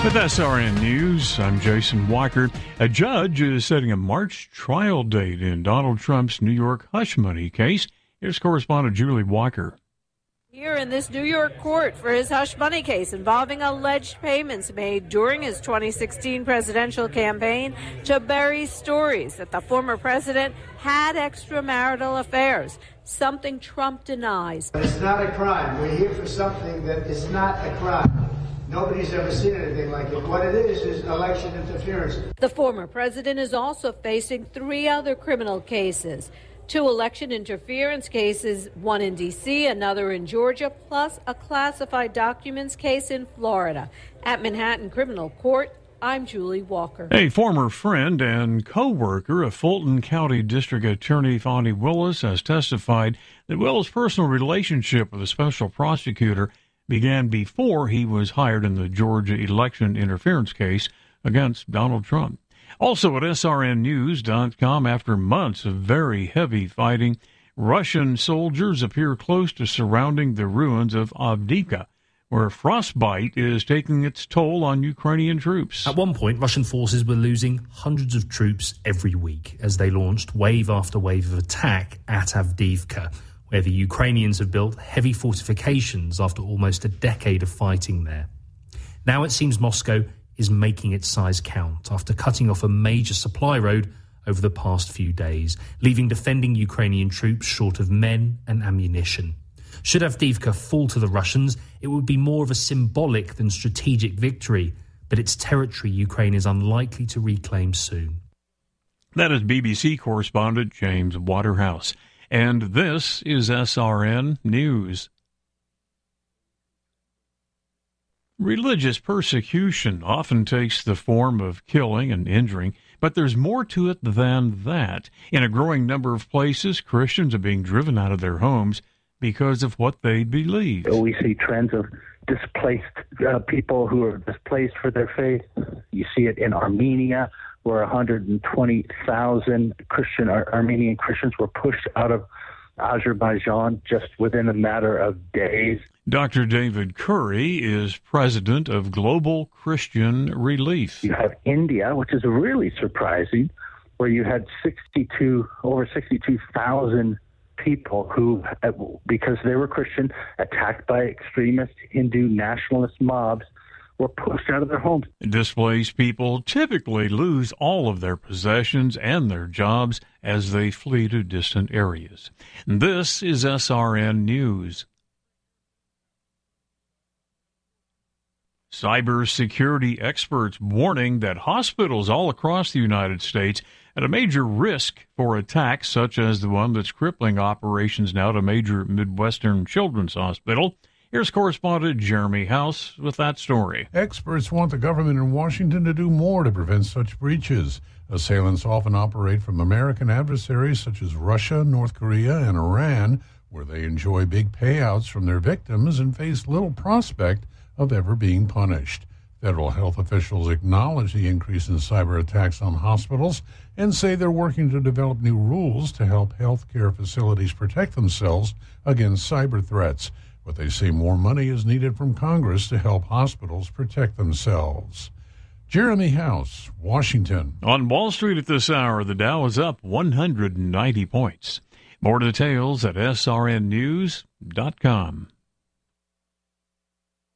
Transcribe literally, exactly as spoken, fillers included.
With S R N News, I'm Jason Walker. A judge is setting a March trial date in Donald Trump's New York hush money case. Here's correspondent Julie Walker. Here in this New York court for his hush money case involving alleged payments made during his twenty sixteen presidential campaign to bury stories that the former president had extramarital affairs, something Trump denies. It's not a crime. We're here for something that is not a crime. Nobody's ever seen anything like it. What it is is election interference. The former president is also facing three other criminal cases. Two election interference cases, one in D C, another in Georgia, plus a classified documents case in Florida. At Manhattan Criminal Court, I'm Julie Walker. A former friend and co-worker of Fulton County District Attorney Fani Willis has testified that Willis' personal relationship with a special prosecutor began before he was hired in the Georgia election interference case against Donald Trump. Also at S R N news dot com, after months of very heavy fighting, Russian soldiers appear close to surrounding the ruins of Avdiivka, where frostbite is taking its toll on Ukrainian troops. At one point, Russian forces were losing hundreds of troops every week as they launched wave after wave of attack at Avdiivka, where the Ukrainians have built heavy fortifications after almost a decade of fighting there. Now it seems Moscow is making its size count after cutting off a major supply road over the past few days, leaving defending Ukrainian troops short of men and ammunition. Should Avdiivka fall to the Russians, it would be more of a symbolic than strategic victory, but it's territory Ukraine is unlikely to reclaim soon. That is B B C correspondent James Waterhouse. And this is S R N News. Religious persecution often takes the form of killing and injuring, but there's more to it than that. In a growing number of places, Christians are being driven out of their homes because of what they believe. We see trends of displaced uh, people who are displaced for their faith. You see it in Armenia, where one hundred twenty thousand Christian Ar- Armenian Christians were pushed out of Azerbaijan just within a matter of days. Doctor David Curry is president of Global Christian Relief. You have India, which is really surprising, where you had sixty-two over sixty-two thousand people who, because they were Christian, attacked by extremist Hindu nationalist mobs, were pushed out of their homes. Displaced people typically lose all of their possessions and their jobs as they flee to distant areas. This is S R N News. Cybersecurity experts warning that hospitals all across the United States at a major risk for attacks such as the one that's crippling operations now at a major Midwestern children's hospital. Here's correspondent Jeremy House with that story. Experts want the government in Washington to do more to prevent such breaches. Assailants often operate from American adversaries such as Russia, North Korea, and Iran, where they enjoy big payouts from their victims and face little prospect of ever being punished. Federal health officials acknowledge the increase in cyber attacks on hospitals and say they're working to develop new rules to help healthcare facilities protect themselves against cyber threats. But they say more money is needed from Congress to help hospitals protect themselves. Jeremy House, Washington. On Wall Street at this hour, the Dow is up one hundred ninety points. More details at S R N news dot com.